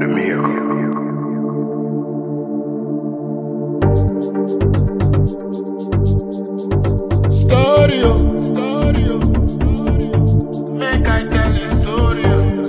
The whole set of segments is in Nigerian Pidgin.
Make I tell a story.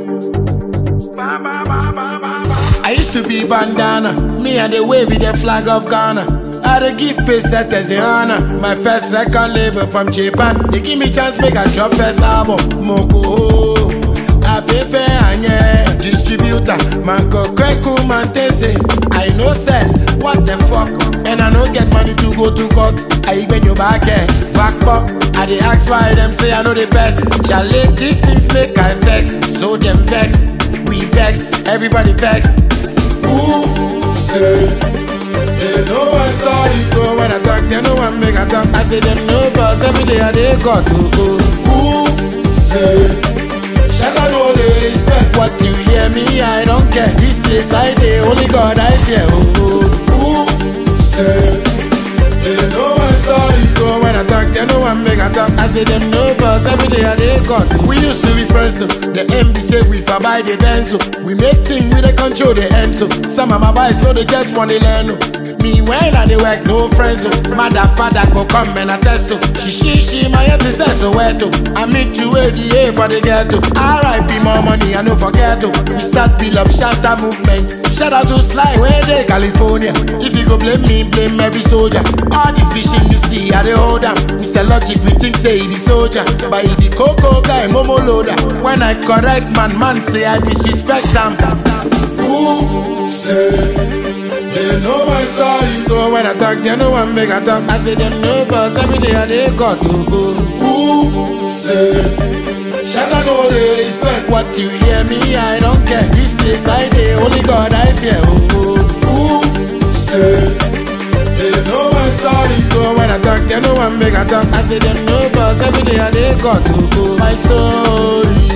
I used to be bandana, me and the wave with the flag of Ghana. I dey give Payset as a honor. My first record label from Japan. They give me chance make I drop first album. Moko, Afefe Anye, distributor. Manko Kweku Mantese. I no sell, what the fuck? And I no get money to go to court. I bend your back here, back up. I dey ask why them say I know the bet. Chale, these things make I vex. So them vex, we vex, everybody vex. Who say they know my story? So when I talk, they know I make a talk. I say them no boss, every day I dey got to go. Who say shut up, no they respect what you hear me, I don't care. This place I dey, only God I fear. Who say they know my story? So when I talk, they know I make a talk. I say them no boss, every day I dey got to. We used to be friends, so the MD say we for buy the Benz, so we make things we dey control the end, so some of my boys know they just want to learn. Me when I dey work, no friends, so mother father go come and attest to. She my head is so wet to. I meet you ADA for the ghetto. RIP more money, I no forget to. We start build up shatter movement. Shout out to Sly, where they California. If you go blame me, blame every soldier. All the fishing you see, I dey hold them. Mr. Logic, we think say he be soldier, but he be Coco guy, Momo loader. When I correct man say I disrespect them. Who say they know my story? So when I talk, they know I make a talk. I say them no boss, every day I dey got to go. Who say shut up, no they respect what you hear me, I don't care. This place I dey, only God I fear. Who say they know my story? So when I talk, they know I make a talk. I say them no boss, every day I dey got to go. My story,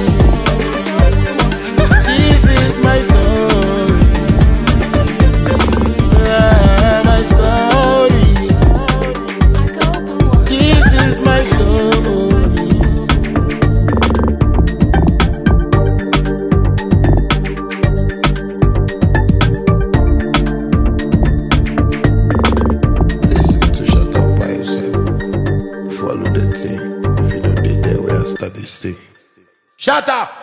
this is my story. Yeah, my story, this is my story. Follow the thing. If you know they there where I start this thing. Shut up!